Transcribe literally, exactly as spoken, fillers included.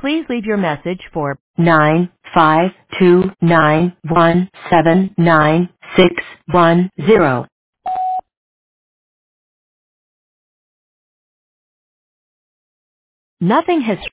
Please leave your message for nine five two nine one seven nine six one zero. Nothing has